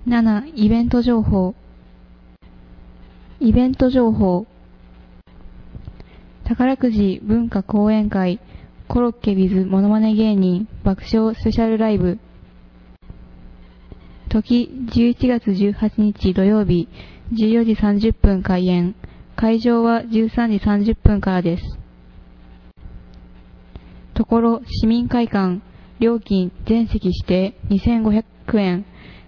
7、イベント情報。イベント情報。宝くじ文化講演会、コロッケ with モノマネ芸人爆笑スペシャルライブ。時11月18日土曜日14時30分開演。会場は13時30分からです。ところ市民会館、料金全席指定2500円。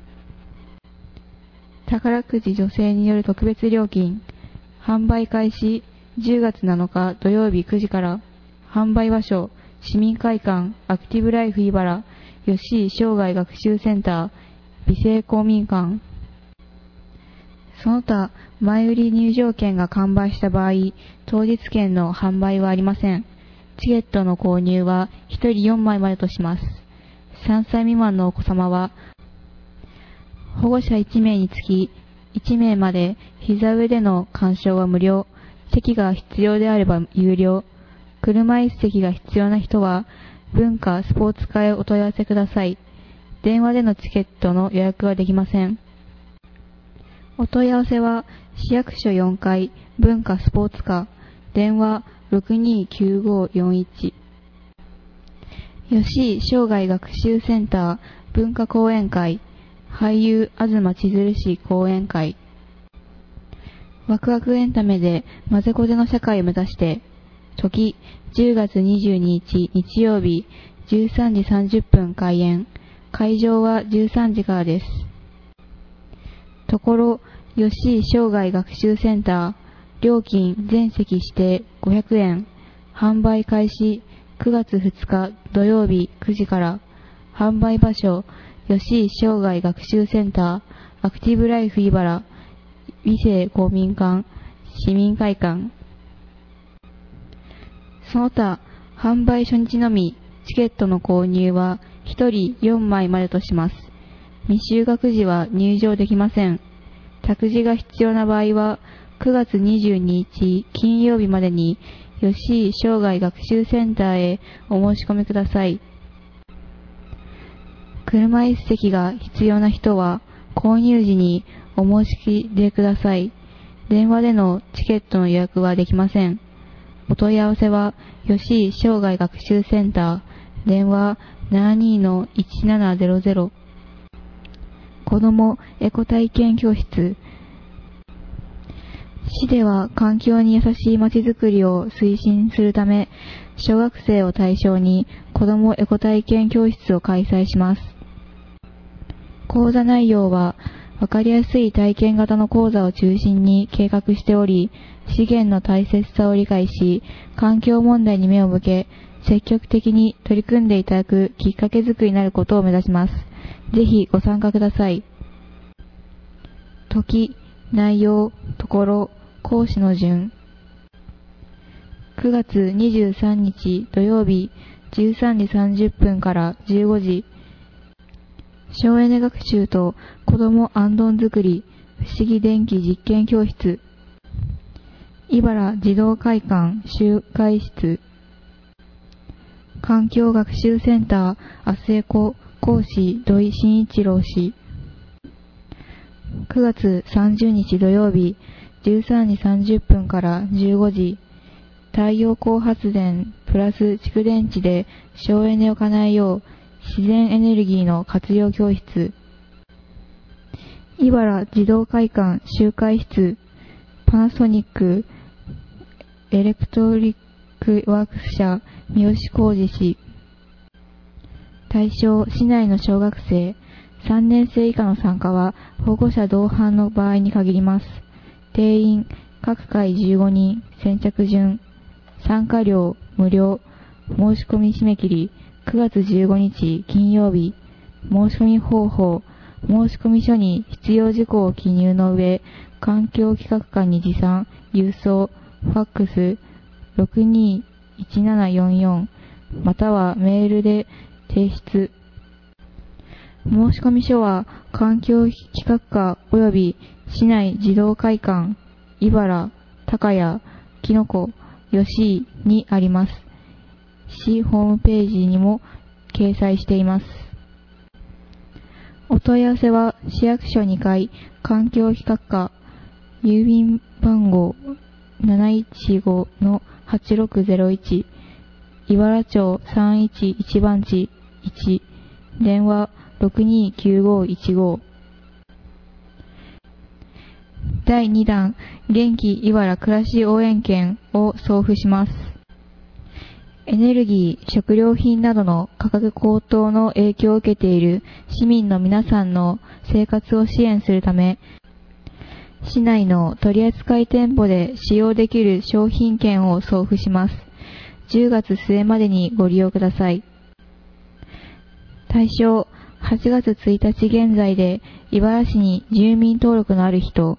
宝くじ女性による特別料金。販売開始10月7日土曜日9時から。販売場所、市民会館、アクティブライフ茨、吉井生涯学習センター、美生公民館。その他、前売り入場券が完売した場合、当日券の販売はありません。チケットの購入は1人4枚までとします。3歳未満のお子様は、保護者1名につき1名まで膝上での鑑賞は無料。席が必要であれば有料。車椅子席が必要な人は文化スポーツ課へお問い合わせください。電話でのチケットの予約はできません。お問い合わせは市役所4階文化スポーツ課、電話 629541。 吉井生涯学習センター文化講演会、俳優東千鶴氏講演会。ワクワクエンタメで混ぜこぜの社会を目指して。時10月22日日曜日13時30分開演。会場は13時からです。ところ吉井生涯学習センター、料金全席指定500円。販売開始9月2日土曜日9時から。販売場所、吉井生涯学習センター、アクティブライフ茨、美生公民館、市民会館。その他、販売初日のみ、チケットの購入は1人4枚までとします。未就学時は入場できません。託児が必要な場合は、9月22日金曜日までに、吉井生涯学習センターへお申し込みください。車椅子席が必要な人は、購入時にお申し出ください。電話でのチケットの予約はできません。お問い合わせは、吉井生涯学習センター、電話 72-1700。子どもエコ体験教室。市では環境に優しいまちづくりを推進するため、小学生を対象に子どもエコ体験教室を開催します。講座内容は、わかりやすい体験型の講座を中心に計画しており、資源の大切さを理解し、環境問題に目を向け、積極的に取り組んでいただくきっかけづくりになることを目指します。ぜひご参加ください。時、内容、ところ、講師の順。9月23日土曜日13時30分から15時。省エネ学習と子どもあんどん作り不思議電気実験教室。茨児童会館集会室。環境学習センターアスエコ講師土井真一郎氏。9月30日土曜日13時30分から15時。太陽光発電プラス蓄電池で省エネを叶えよう自然エネルギーの活用教室。茨児童会館集会室。パナソニックエレクトリックワークス社三好浩二氏。対象市内の小学生3年生以下の参加は保護者同伴の場合に限ります。定員各回15人。先着順。参加料無料。申し込み締め切り9月15日金曜日。申し込み方法。申し込み書に必要事項を記入の上、環境企画館に持参、郵送、ファックス 621744 またはメールで提出。申し込み書は環境企画課及び市内児童会館、茨、高谷、きのこ、吉井にあります。市ホームページにも掲載しています。 お問い合わせは市役所2階環境企画課、郵便番号 715-8601 茨町311番地1、電話629515。第2弾元気茨暮らし応援券を送付します。エネルギー、食料品などの価格高騰の影響を受けている市民の皆さんの生活を支援するため、市内の取扱店舗で使用できる商品券を送付します。10月末までにご利用ください。対象、8月1日現在で茨城市に住民登録のある人、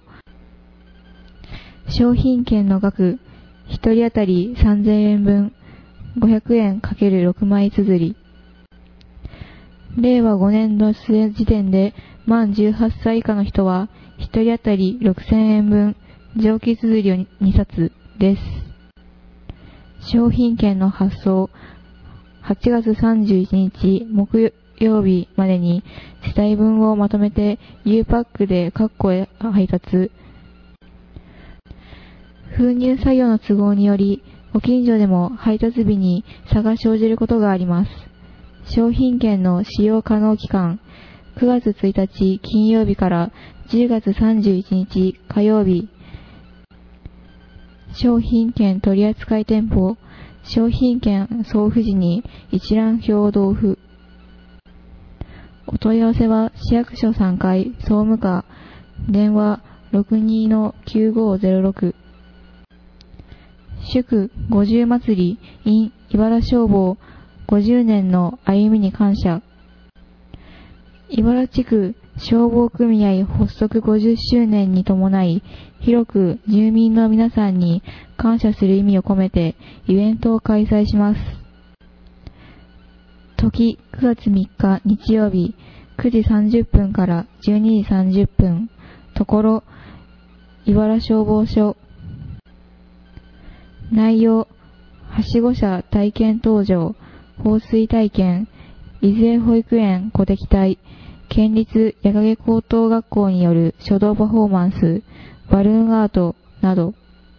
商品券の額、1人当たり3000円分、500円 ×6 枚綴り。令和5年度末時点で満18歳以下の人は1人当たり6000円分、上記綴りを2冊です。商品券の発送、8月31日木曜日までに世帯分をまとめて U パックで各戸へ配達。封入作業の都合により、ご近所でも配達日に差が生じることがあります。商品券の使用可能期間、9月1日金曜日から10月31日火曜日。商品券取扱店舗、商品券送付時に一覧表を同付。お問い合わせは市役所3階総務課、電話 62-9506。祝50祭り in 茨消防50年の歩みに感謝。茨地区消防組合発足50周年に伴い、広く住民の皆さんに感謝する意味を込めてイベントを開催します。時9月3日日曜日9時30分から12時30分。ところ茨消防署。内容、はしご車体験登場、放水体験、伊豆保育園鼓笛隊、県立矢掛高等学校による書道パフォーマンス、バルーンアートなど。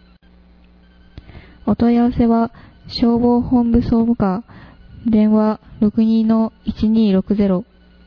お問い合わせは、消防本部総務課、電話 62-1260。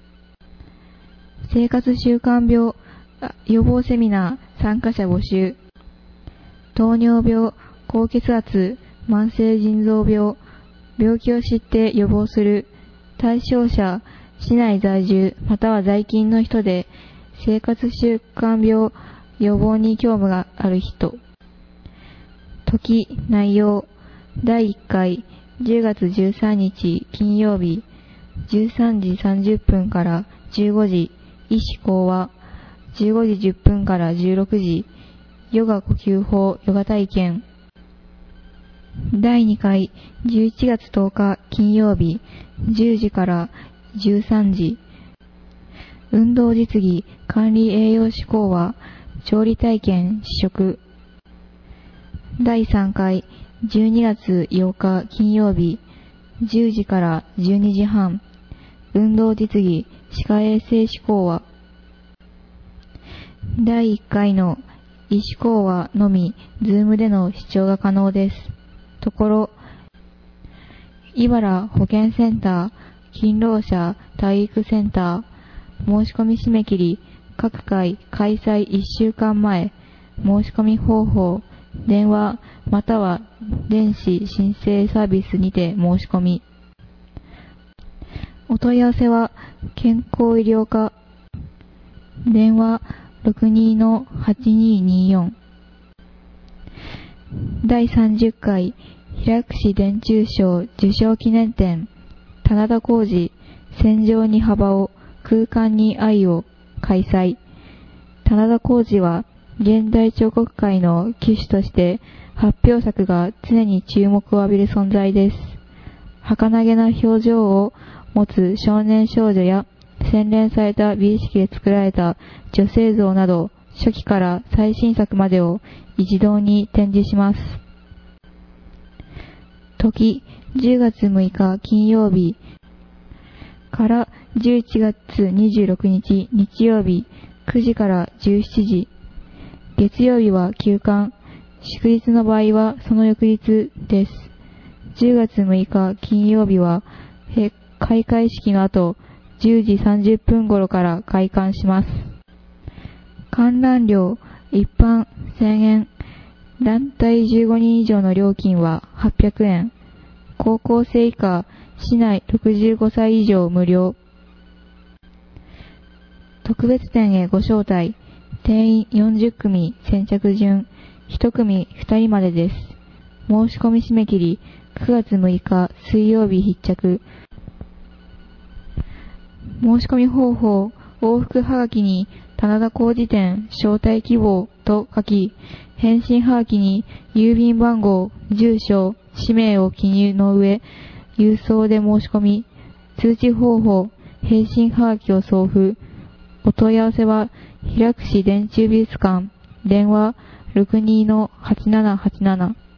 生活習慣病予防セミナー参加者募集。糖尿病、高血圧、慢性腎臓病、病気を知って予防する。対象者、市内在住または在勤の人で、生活習慣病予防に興味がある人。時、内容、第1回、10月13日金曜日、13時30分から15時、医師講話、15時10分から16時、ヨガ呼吸法ヨガ体験。第2回、11月10日金曜日、10時から13時、運動実技管理栄養士講話、調理体験試食。第3回、12月8日金曜日、10時から12時半、運動実技歯科衛生士講話。第1回の医師講話のみ、ズームでの視聴が可能です。ところ、茨保健センター、勤労者体育センター、申し込み締め切り、各回開催1週間前、申し込み方法、電話または電子申請サービスにて申し込み。お問い合わせは、健康医療課、電話 62-8224。第30回平櫛電柱賞受賞記念展、棚田浩二、戦場に幅を、空間に愛を開催。棚田浩二は現代彫刻界の旗手として発表作が常に注目を浴びる存在です。儚げな表情を持つ少年少女や洗練された美意識で作られた女性像など、初期から最新作までを一堂に展示します。時、10月6日金曜日、 から11月26日日曜日9時から17時。月曜日は休館。祝日の場合はその翌日です。10月6日金曜日は開会式の後10時30分頃から開館します。観覧料一般1000円。団体15人以上の料金は800円。高校生以下、市内65歳以上無料。特別展へご招待。定員40組先着順。1組2人までです。申し込み締め切り9月6日水曜日必着。申し込み方法、往復はがきに棚田工事店招待希望と書き、返信はがきに郵便番号、住所、氏名を記入の上、郵送で申し込み、通知方法、返信はがきを送付。お問い合わせは、平櫛電柱美術館、電話 62-8787